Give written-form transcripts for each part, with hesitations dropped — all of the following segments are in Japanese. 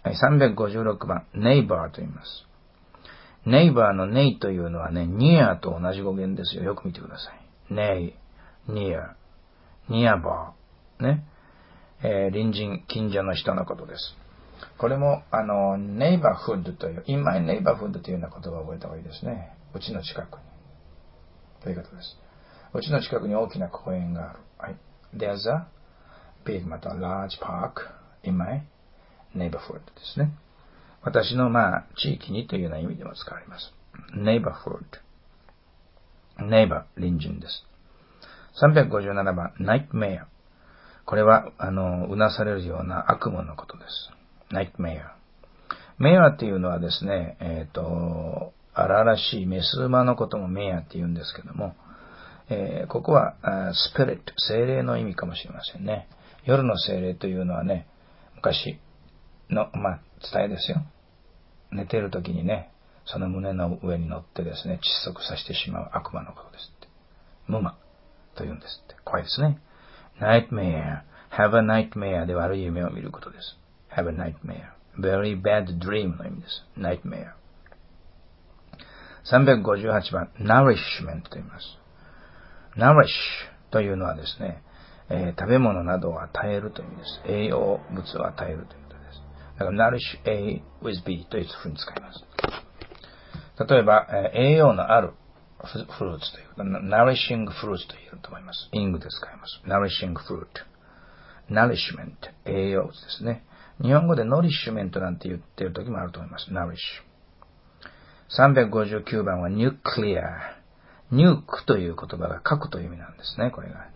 356番、neighbor と言います。neighbor の neigh というのはね、near と同じ語源ですよ。よく見てください。near、nearbar。ね。隣人、近所の人のことです。これも、neighborhood という、in my neighborhood というような言葉を覚えた方がいいですね。うちの近くに。ということです。うちの近くに大きな公園がある。はい。There's a big, また large park in my neighborhood ですね。私の地域にというような意味でも使われます。neighborhood。neighbor、隣人です。357番、nightmare。これは、うなされるような悪夢のことです。nightmare。メアっていうのはですね、荒々しいメス馬のこともメアって言うんですけども、ここは、スピリット、精霊の意味かもしれませんね。夜の精霊というのはね、昔の、伝えですよ。寝ている時にね、その胸の上に乗ってですね、窒息させてしまう悪魔のことですって。ムマと言うんですって。怖いですね。nightmare, have a nightmare で悪い夢を見ることです。have a nightmare, very bad dream の意味です。nightmare。358番、nourishment と言います。nourish というのはですね、食べ物などを与えるという意味です。栄養物を与えるということです。だから nourish A with B というふうに使います。例えば、栄養のあるフルーツということ、nourishing fruits と言えると思います。ing で使います。nourishing fruit。nourishment、栄養物ですね。日本語でノリッシュメントなんて言ってる時もあると思います。nourish。359番は nuclear。nuke という言葉が核という意味なんですね。これが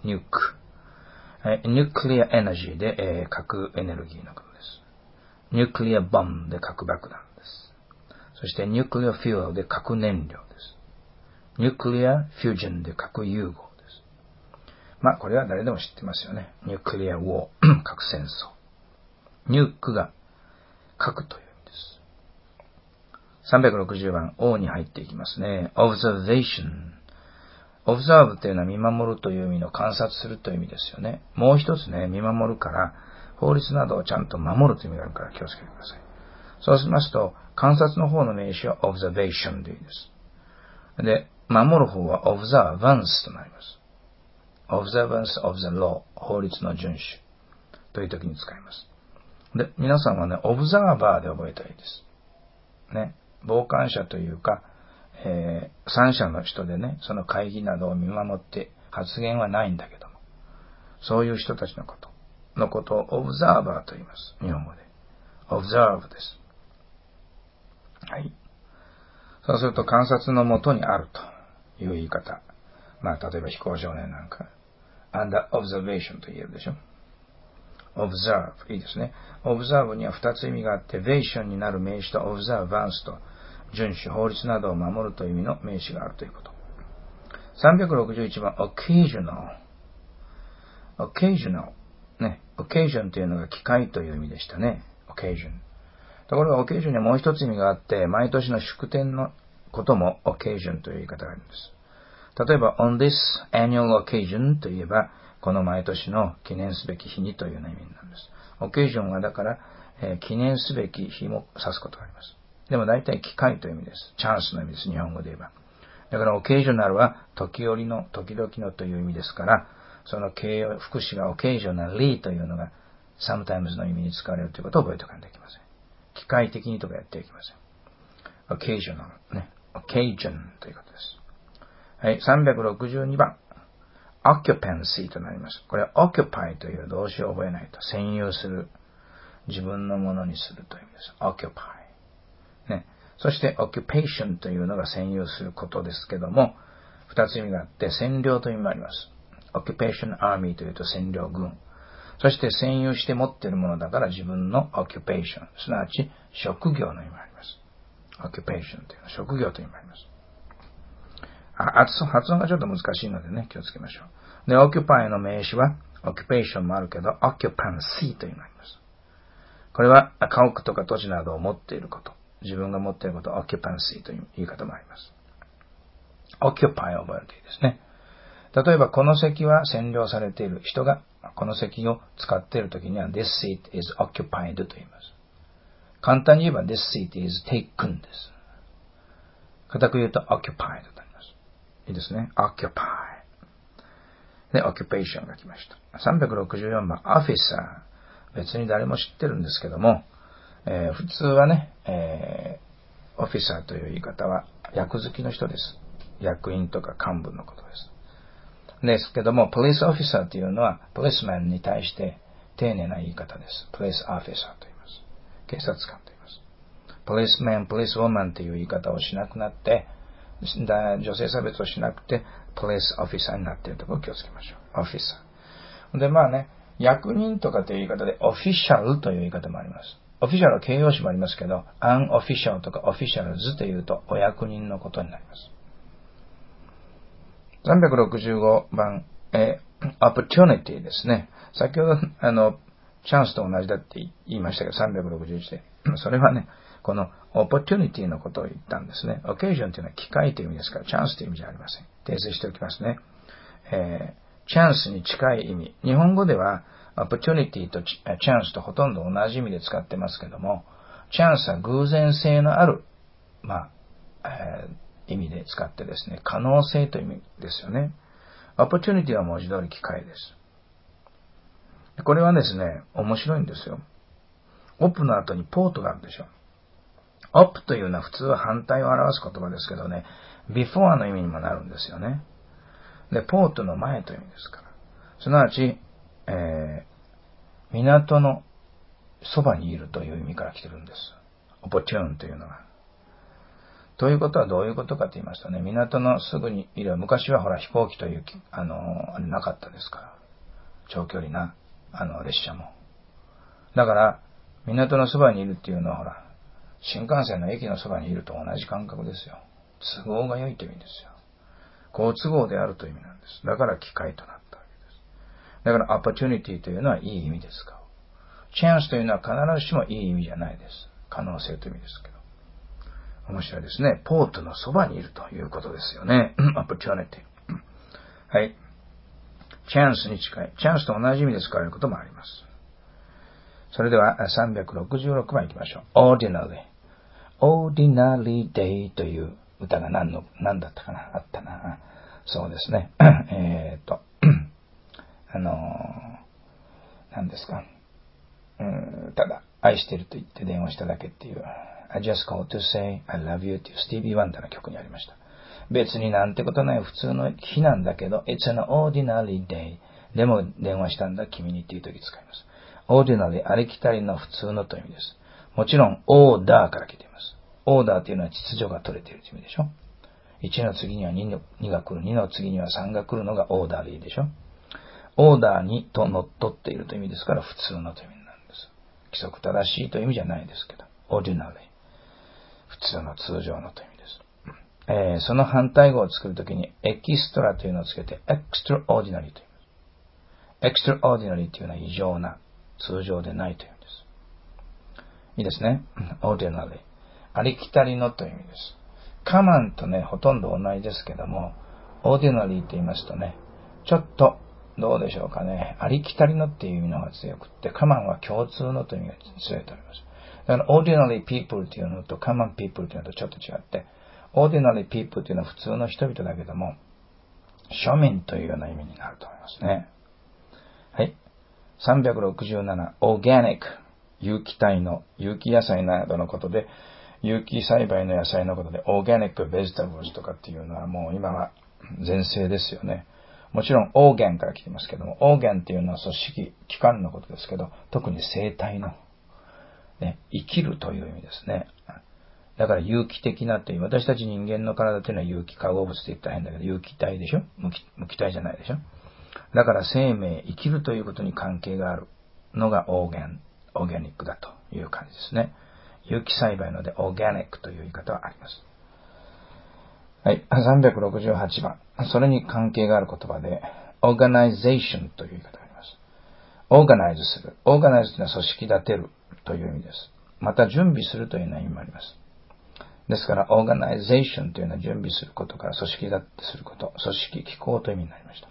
nuke。nuclear energy で、核エネルギーのことです。nuclear bomb で核爆弾です。そして nuclear fuel で核燃料です。nuclear fusion で核融合です。これは誰でも知ってますよね。nuclear war 核戦争。ニュークが核という意味です。360番、O に入っていきますね。observation。observe というのは見守るという意味の観察するという意味ですよね。もう一つね、見守るから、法律などをちゃんと守るという意味があるから気をつけてください。そうしますと、観察の方の名詞は observation でいいです。で、守る方は observance となります。observance of the law。法律の遵守という時に使います。で、皆さんはね、オブザーバーで覚えたらいいです。ね。傍観者というか、三者の人でね、その会議などを見守って発言はないんだけども、そういう人たちのことをオブザーバーと言います。日本語で。オブザーブです。はい。そうすると観察のもとにあるという言い方。例えば飛行少年なんか、under observation と言えるでしょ。observe いいですね。observe には2つ意味があって、vation になる名詞と observance と遵守、法律などを守るという意味の名詞があるということ。361番 occasional。occasional。ね。occasion というのが機会という意味でしたね。occasion。ところが occasion にはもう一つ意味があって、毎年の祝典のことも occasion という言い方があるんです。例えば on this annual occasion といえば、この毎年の記念すべき日にというような意味なんです。オケージョンはだから、記念すべき日も指すことがあります。でも大体機会という意味です。チャンスの意味です。日本語で言えば。だからオケージョナルは時折の、時々のという意味ですから、その形容、副詞がオケージョナリーというのが sometimes の意味に使われるということを覚えておかないといけません。機械的にとかやってはいけません。オケージョナルね。オケージョンということです。はい、362番。occupancy となります。これは occupy という動詞を覚えないと。占有する。自分のものにするという意味です。occupy。ね。そして occupation というのが占有することですけども、二つ意味があって、占領という意味もあります。occupation army というと占領軍。そして占有して持っているものだから自分の occupation。すなわち職業の意味もあります。occupation というのは職業という意味もあります。発音がちょっと難しいのでね、気をつけましょう。で、occupy の名詞は、occupation もあるけど、occupancy というのがあります。これは、家屋とか土地などを持っていること。自分が持っていること、occupancy という言い方もあります。occupy を覚えるといいですね。例えば、この席は占領されている。人がこの席を使っているときには、this seat is occupied と言います。 簡単に言えば this seat is taken です。固く言うと occupied となります。いいですね。occupy。で、occupation が来ました。364番、officer。別に誰も知ってるんですけども、普通はね、オフィサーという言い方は役付きの人です。役員とか幹部のことです。ですけども、ポリスオフィサーというのは、ポリスマンに対して丁寧な言い方です。ポリスオフィサーと言います。警察官と言います。ポリスマン、ポリスウォーマンという言い方をしなくなって、女性差別をしなくて、ポリスオフィサーになっているところを気をつけましょう。オフィサー。で、まあね、役人とかという言い方で、オフィシャルという言い方もあります。オフィシャルは形容詞もありますけど、アンオフィシャルとかオフィシャルズというと、お役人のことになります。365番、opportunity ですね。先ほど、チャンスと同じだって言いましたけど、361で。それはね、この opportunity のことを言ったんですね。occasion というのは機会という意味ですから、チャンスという意味じゃありません。訂正しておきますね。チャンスに近い意味。日本語では、opportunity とチャンスとほとんど同じ意味で使ってますけども、チャンスは偶然性のある、意味で使ってですね、可能性という意味ですよね。opportunity は文字通り機会です。これはですね、面白いんですよ。op の後にポートがあるでしょ。op というのは普通は反対を表す言葉ですけどね、before の意味にもなるんですよね。で、ポートの前という意味ですから。すなわち、港のそばにいるという意味から来てるんです。opportune というのは。ということはどういうことかと言いますとね、港のすぐにいる、昔はほら飛行機という、あれなかったですから。長距離な、列車も。だから、港のそばにいるっていうのはほら、新幹線の駅のそばにいると同じ感覚ですよ。都合が良いという意味ですよ。好都合であるという意味なんです。だから機会となったわけです。だから、opportunity というのはいい意味ですか。チャンスというのは必ずしもいい意味じゃないです。可能性という意味ですけど。面白いですね。ポートのそばにいるということですよね。opportunity。はい。チャンスに近い。チャンスと同じ意味で使われることもあります。それでは366番いきましょう。ordinary。ordinary day という歌が何だったかなあったな。そうですね。何ですか。ただ、愛してると言って電話しただけっていう。I just called to say I love you っていうスティービー・ワンダーの曲にありました。別になんてことない普通の日なんだけど、It's an ordinary day。でも電話したんだ、君にっていう時使います。ordinary、ありきたりの普通のという意味です。もちろん、order から来ています。order というのは秩序が取れているという意味でしょ。1の次には 2が来る、2の次には3が来るのが orderly でしょ。オーダーにと乗っ取っているという意味ですから、普通のという意味なんです。規則正しいという意味じゃないですけど、ordinary。普通の通常のという意味です。その反対語を作るときに、エキストラというのをつけて、extraordinary と言います。extraordinary というのは異常な、通常でないという意味です。いいですね。ordinary。ありきたりのという意味です。common とね、ほとんど同じですけども、ordinary と言いますとね、ちょっと、どうでしょうかね。ありきたりのっていう意味の方が強くって、common は共通のという意味が強いと思います。だから、ordinary people というのと common people というのとちょっと違って、ordinary people というのは普通の人々だけども、庶民というような意味になると思いますね。はい。367、organic。有機体の、有機野菜などのことで、有機栽培の野菜のことで、organic vegetables とかっていうのはもう今は全盛ですよね。もちろん、オーガンから来てますけども、オーガンっていうのは組織、器官のことですけど、特に生体の、ね、生きるという意味ですね。だから有機的なという、私たち人間の体というのは有機化合物って言ったら変だけど、有機体でしょ？無機体じゃないでしょ？だから生命、生きるということに関係があるのがオーガニックだという感じですね。有機栽培のでオーガニックという言い方はあります。はい。368番。それに関係がある言葉で、organization という言い方があります。organize する。organize というのは組織立てるという意味です。また準備するというような意味もあります。ですから、organization というのは準備することから組織立てすること、組織機構という意味になりました。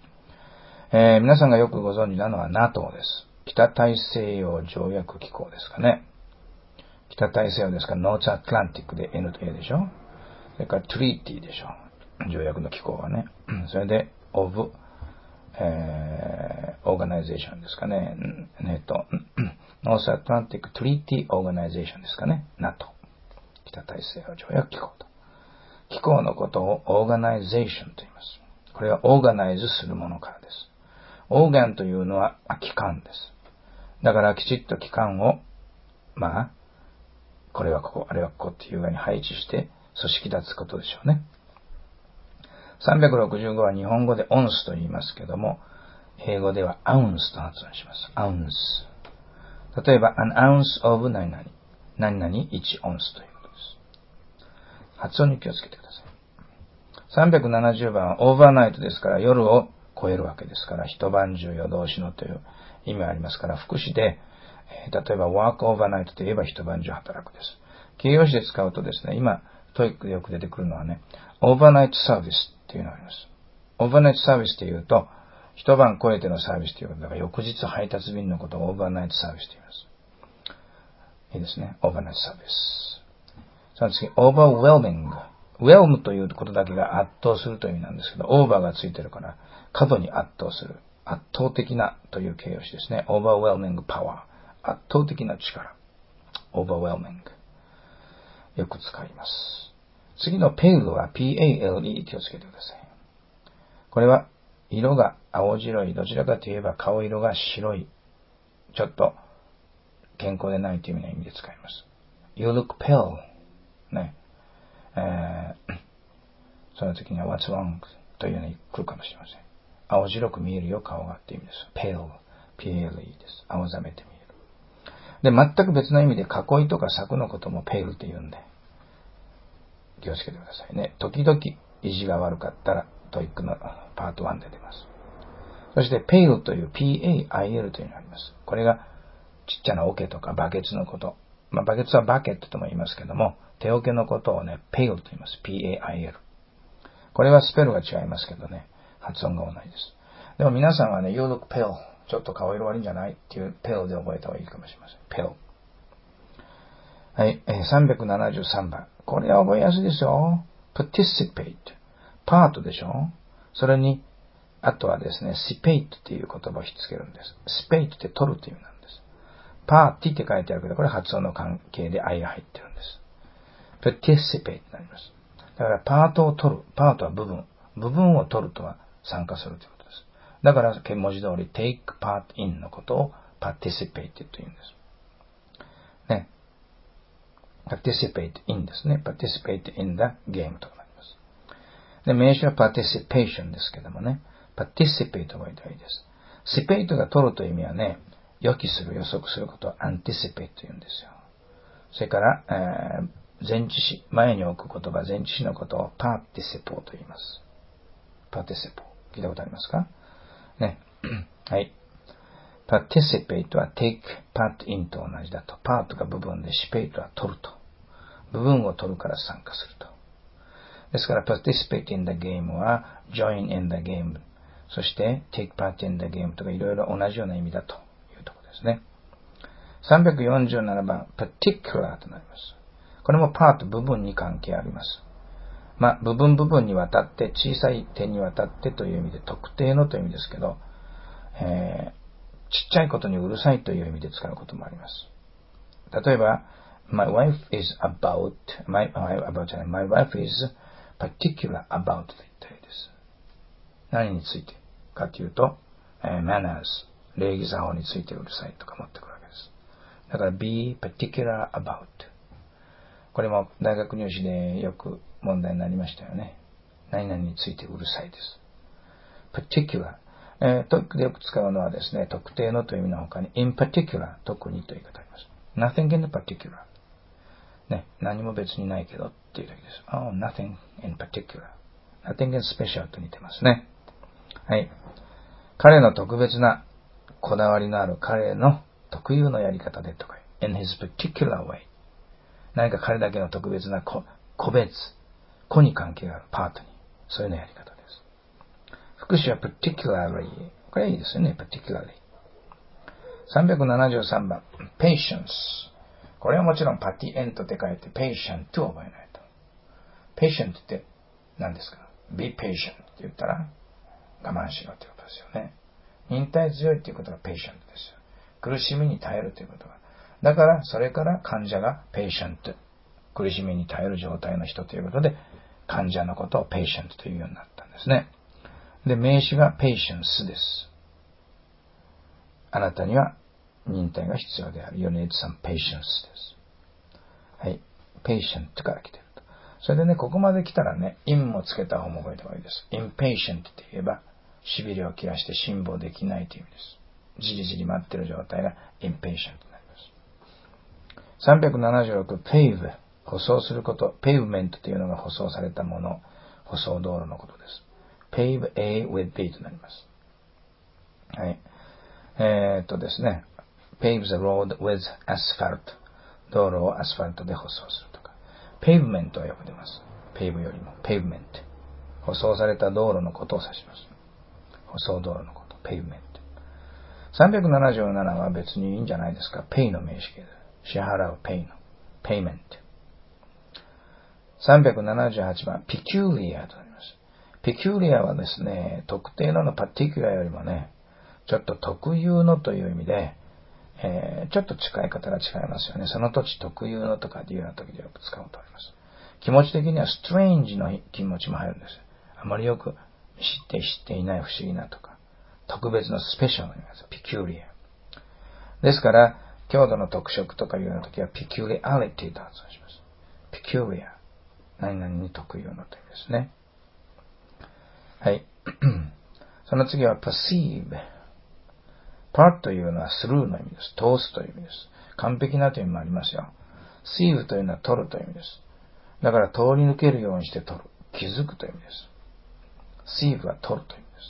皆さんがよくご存知なのは NATO です。北大西洋条約機構ですかね。 北大西洋ですから、ノースアトランティックで N と A でしょ。それからトリーティーでしょ。条約の機構はね。それで、オーガナイゼーションですかね。ノースアトランティックトリーティーオーガナイゼーションですかね。NATO。北大西洋条約機構と。機構のことをオーガナイゼーションと言います。これはオーガナイズするものからです。オーガンというのは機関です。だからきちっと機関を、これはここ、あれはここっていうように配置して組織立つことでしょうね。365は日本語でオンスと言いますけども、英語ではアウンスと発音します。アウンス。例えば、an ounce of 何々。何々1オンスということです。発音に気をつけてください。370番はオーバーナイトですから、夜を超えるわけですから、一晩中夜通しのという意味がありますから、副詞で、例えば work overnight と言えば一晩中働くです。形容詞で使うとですね、今、トイックでよく出てくるのはね、オーバーナイトサービスっていうのがあります。オーバーナイトサービスっていうと、一晩超えてのサービスということだから、翌日配達便のことをオーバーナイトサービスと言います。いいですね。オーバーナイトサービス。その次、オーバーウェルミング。ウェルムということだけが圧倒するという意味なんですけど、オーバーがついてるから、過度に圧倒する。圧倒的なという形容詞ですね。オーバーウェルミングパワー。圧倒的な力。オーバーウェルミング。よく使います。次のペールは P-A-L-E 気をつけてください。これは色が青白い、どちらかといえば顔色が白い、ちょっと健康でないという意味で使います。You look pale. ね。その時には What's wrong? というのに来るかもしれません。青白く見えるよ、顔がっていう意味です。pale. P-A-L-E です。青ざめて見える。で、全く別の意味で囲いとか柵のことも pale って言うんで、気をつけてくださいね。時々意地が悪かったらトイックのパート1で出ます。そして pale という P-A-I-L というのがあります。これがちっちゃな桶とかバケツのこと。バケツはバケットとも言いますけども、手桶のことをね、pale と言います。P-A-I-L。これはスペルが違いますけどね、発音が同じです。でも皆さんはね、You look pale。ちょっと顔色悪いんじゃないっていう pale で覚えた方がいいかもしれません。pale。はい、373番。これは覚えやすいですよ。participate。パートでしょ。それに、あとはですね、sipate っていう言葉をひっつけるんです。sipate って取るという意味なんです。パーティって書いてあるけど、これ発音の関係で I が入ってるんです。participate になります。だからパートを取る。パートは部分。部分を取るとは参加するということです。だから、文字通り take part in のことを participate というんです。ね。participate in ですね。participate in the game となります。で、名詞は participation ですけどもね。participate を覚えたらいいです。sipate が取るという意味はね、予期する、予測することを anticipate と言うんですよ。それから、前置詞、前に置く言葉、前置詞のことを participle と言います。participle。聞いたことありますかね。はい。participate は take part in と同じだと。part が部分で sipate は取ると。部分を取るから参加すると。ですから participate in the game は join in the game。そして take part in the game とかいろいろ同じような意味だというところですね。347番 particular となります。これもパート部分に関係あります。部分にわたって、小さい点にわたってという意味で、特定のという意味ですけど、ちっちゃいことにうるさいという意味で使うこともあります。例えば、my wife is my wife is particular about と言ったらいいです。何についてかというと、manners、礼儀作法についてうるさいとか持ってくるわけです。だから be particular about。これも大学入試でよく問題になりましたよね。何々についてうるさいです。particular。トイックでよく使うのはですね、特定のという意味の他に in particular、特にという言い方あります。nothing in particular。ね、何も別にないけどっていう時です。oh, nothing in particular。nothing in special と似てますね。はい。彼の特別なこだわりのある彼の特有のやり方でとか、in his particular way。何か彼だけの特別な個別、個に関係があるパートに、そういうようなやり方です。副詞は particularly。これはいいですよね、particularly。373番、patience。 これはもちろんパティエントって書いて、ペイシャントを覚えないと。ペイシャントって何ですか？ be patient って言ったら、我慢しろってことですよね。忍耐強いっていうことがペイシャントですよ。苦しみに耐えるということが。だから、それから患者がペイシャント。苦しみに耐える状態の人ということで、患者のことをペイシャントというようになったんですね。で、名詞がペイシャンスです。あなたには忍耐が必要である。You need some patience です。はい。patient から来ていると。それでね、ここまで来たらね、in もつけた方も覚えた方がいいです。impatient って言えば、痺れを切らして辛抱できないという意味です。じりじり待っている状態が impatient になります。376、pave、舗装すること。pavement というのが舗装されたもの。舗装道路のことです。pave A with B となります。はい。ですね。pave the road with asphalt。道路をアスファルトで舗装するとか。pavement はよく出ます。pave よりも pavement。舗装された道路のことを指します。舗装道路のこと。pavement。377は別にいいんじゃないですか。pay の名詞形です。支払う pay の。payment。378番、peculiar となります。peculiar はですね、特定のparticular よりもね、ちょっと特有のという意味で、ちょっと使い方が違いますよね。その土地特有のとかっていうような時でよく使うと思います。気持ち的には strange の気持ちも入るんです。あまりよく知っていない不思議なとか、特別のスペシャルの意味です。peculiar。ですから、郷土の特色とかいうような時は peculiarity と発音します。peculiar。何々に特有のという意味ですね。はい。その次は perceive。part というのは through の意味です。通すという意味です。完璧なという意味もありますよ。sieve というのは取るという意味です。だから通り抜けるようにして取る。気づくという意味です。sieve は取るという意味です。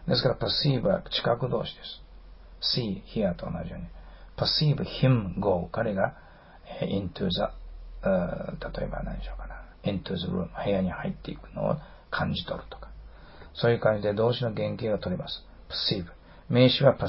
ですから perceive は知覚動詞です。see, hear と同じように。perceive him go 彼が into the 例えば何でしょうかな。into the room 部屋に入っていくのを感じ取るとか。そういう感じで動詞の原型が取れます。perceive。名詞は perception です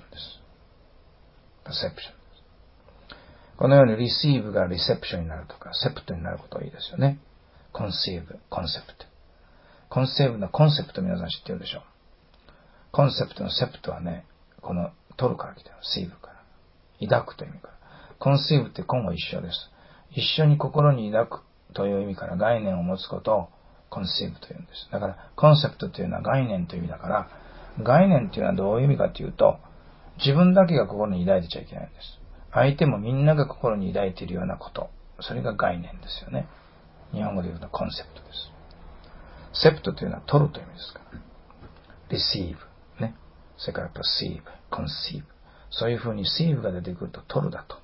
。perception。このように receive が reception になるとか、sept になることがいいですよね。conceive、concept。conceive のコンセプト皆さん知ってるでしょう。コンセプトのセプトはね、この取るから来てる。sieve から。抱くという意味から。conceive って今後一緒です。一緒に心に抱くという意味から概念を持つことをconceive というんです。だから、コンセプトというのは概念という意味だから、概念というのはどういう意味かというと、自分だけが心に抱いてちゃいけないんです。相手もみんなが心に抱いているようなこと。それが概念ですよね。日本語で言うとコンセプトです。セプトというのは取るという意味ですから。receive。ね。それから perceive、conceive。そういうふうに receive が出てくると取るだと。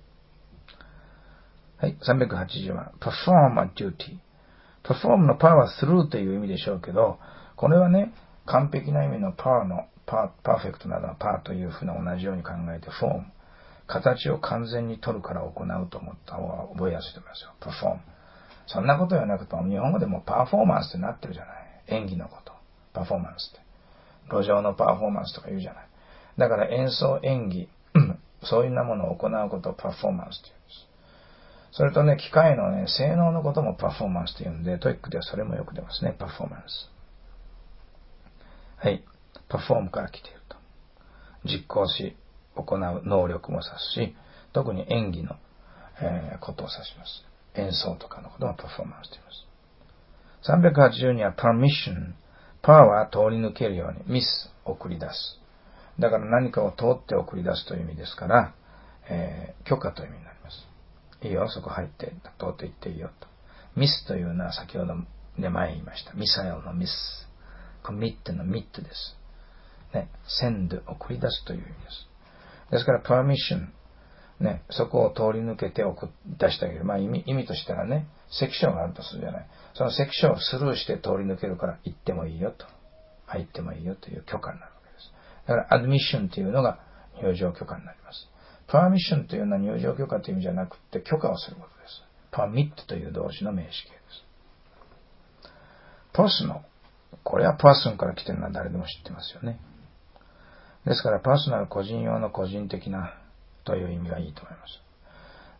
はい。380は perform a duty。perform の power は through という意味でしょうけど、これはね、完璧な意味の power のパーフェクトなどのパーというふうな同じように考えて、フォーム。形を完全に取るから行うと思った方が覚えやすいと思いますよ。perform。そんなことはなくても、日本語でもパフォーマンスってなってるじゃない。演技のこと。パフォーマンスって。路上のパフォーマンスとか言うじゃない。だから演奏、演技、そういうなものを行うことをパフォーマンスと言うんです。それとね、機械のね、性能のこともパフォーマンスと言うんで、トイックではそれもよく出ますね。パフォーマンス。はい。パフォームから来ていると。実行し、行う能力も指すし、特に演技の、ことを指します。演奏とかのことはパフォーマンスと言います。382は permission。パワーは通り抜けるように、ミス、送り出す。だから何かを通って送り出すという意味ですから、許可という意味になります。いいよ、そこ入って、通っていっていいよと。ミスというのは先ほどね、前言いました。ミサイルのミス。コミットのミットです。ね、send、送り出すという意味です。ですから、permission、ね、そこを通り抜けて送り出してあげる。まあ意味としてはね、セクションがあるとするじゃない。そのセクションをスルーして通り抜けるから行ってもいいよと。入ってもいいよという許可になるわけです。だから、アドミッションというのが入場許可になります。パーミッションというのは入場許可という意味じゃなくて許可をすることです。パーミットという動詞の名詞形です。パーソナル。これはパーソンから来てるのは誰でも知ってますよね。ですから、パーソナル個人用の個人的なという意味がいいと思います。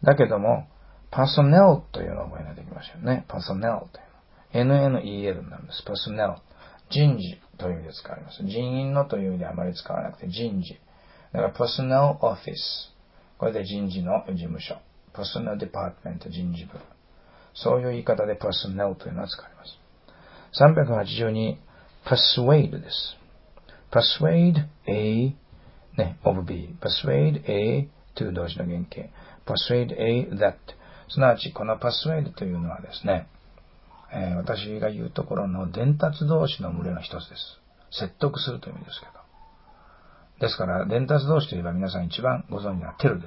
だけども、personnel というのを覚えないといけませんよね。personnel というの。NNEL になるんです。personnel。人事という意味で使われます。人員のという意味であまり使わなくて人事。だから personnel office。これで人事の事務所。personnel department 人事部。そういう言い方で personnel というのは使われます。382 persuade です。persuade A of B。persuade A to 動詞の原型。persuade A that。すなわちこの persuade というのはですね、私が言うところの伝達動詞の群れの一つです。説得するという意味ですけど。ですから、伝達動詞といえば皆さん一番ご存知は tell です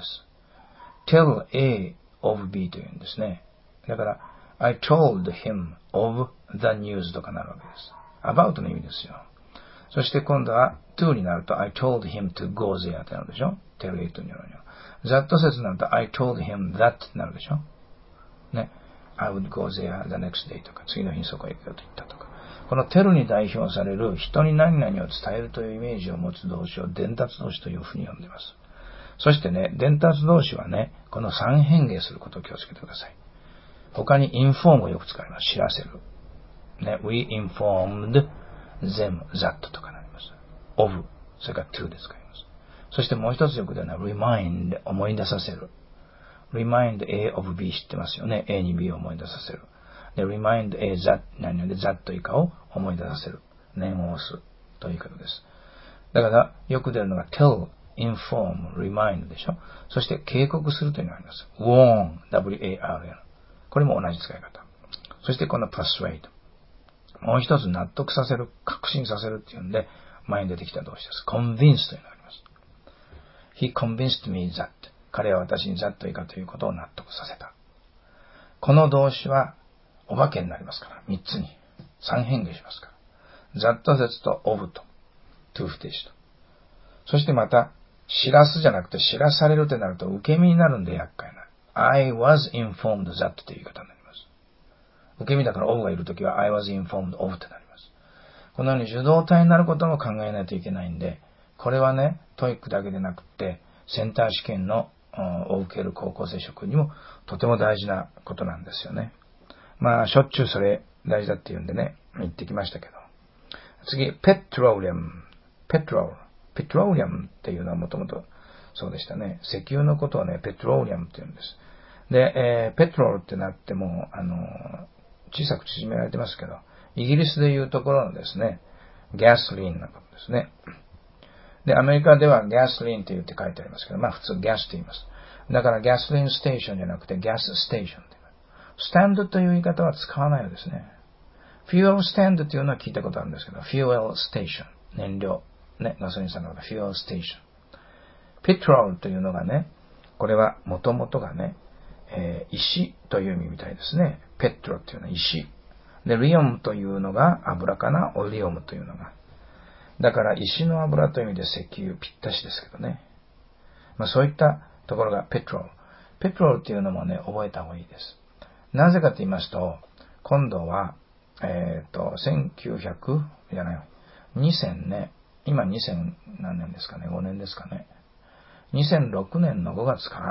。tell A of B というんですね。だから、I told him of the news とかなるわけです。about の意味ですよ。そして今度は to になると I told him to go there ってなるでしょ。tell A というのには。that 説になると I told him that ってなるでしょ。ね。I would go there the next day とか、次の日そこへ行くよと言ったとか。この tell に代表される人に何々を伝えるというイメージを持つ動詞を伝達動詞というふうに呼んでいます。そしてね、伝達動詞はね、この3変形することを気をつけてください。他に inform をよく使います。知らせる。ね、we informed them that とかなります。of、それから to で使います。そしてもう一つよく出るのは remind、思い出させる。remind A of B 知ってますよね。A に B を思い出させる。で、remind A that 何々で that 以下を思い出させる。念を押すということです。だから、よく出るのが tell、inform、remind でしょ。そして警告するというのがあります。warn、W-A-R-N。これも同じ使い方。そしてこの persuade。もう一つ納得させる、確信させるっていうんで、前に出てきた動詞です。convince というのがあります。He convinced me that。彼は私に that 以下ということを納得させた。この動詞はお化けになりますから、3つに。3変形しますから。that 説と of と to 不定詞と。そしてまた、知らすじゃなくて知らされるとなると受け身になるんで厄介な。I was informed that という言い方になります。受け身だから of がいるときは I was informed of となります。このように受動体になることも考えないといけないんで、これはね、トイックだけでなくて、センター試験のを受ける高校生諸君にもとても大事なことなんですよね。まあ、しょっちゅうそれ大事だって言うんでね、言ってきましたけど。次、ペトロリアム。ペトロリアムっていうのはもともとそうでしたね。石油のことをね、ペトロリアムって言うんです。で、ペトロルってなっても、小さく縮められてますけど、イギリスでいうところのですね、ギャソリンのことですね。で、アメリカではギャソリンって言って書いてありますけど、まあ普通ギャスって言います。だからギャソリンステーションじゃなくてギャスステーションって言います。スタンドという言い方は使わないのですね。フューエルスタンドっていうのは聞いたことあるんですけど、フューエルステーション。燃料。ね、ガソリンスタンドのフューエルステーション。ペトロールというのがね、これは元々がね、石という意味みたいですね。ペトロっていうのは石。で、リオムというのが油かな、オリオムというのが。だから石の油という意味で石油ぴったしですけどね。まあそういったところがペトロール。ペトロールっていうのもね、覚えた方がいいです。なぜかと言いますと、今度は、1900じゃない、2000ね、今2000何年ですかね、5年ですかね。2006年の5月から、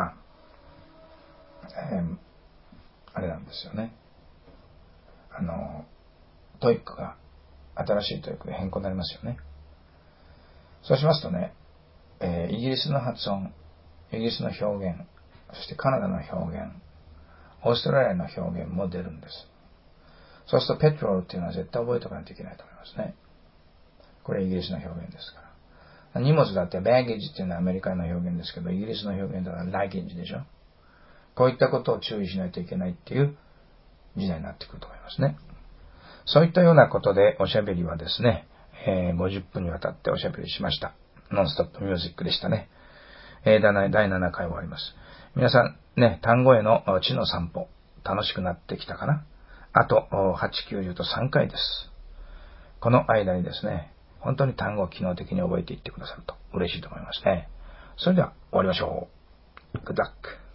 あれなんですよね。トイックが、新しいトイックで変更になりますよね。そうしますとね、イギリスの発音、イギリスの表現、そしてカナダの表現、オーストラリアの表現も出るんです。そうするとペトロールっていうのは絶対覚えておかないといけないと思いますね。これイギリスの表現ですから。荷物だってバゲージっていうのはアメリカの表現ですけど、イギリスの表現だからラゲージでしょ。こういったことを注意しないといけないっていう時代になってくると思いますね。そういったようなことでおしゃべりはですね、50分にわたっておしゃべりしました。ノンストップミュージックでしたね。第7回終わります。皆さんね、単語への知の散歩、楽しくなってきたかな？あと、8、9、10と3回です。この間にですね、本当に単語を機能的に覚えていってくださると嬉しいと思いますね。それでは終わりましょう。Good luck.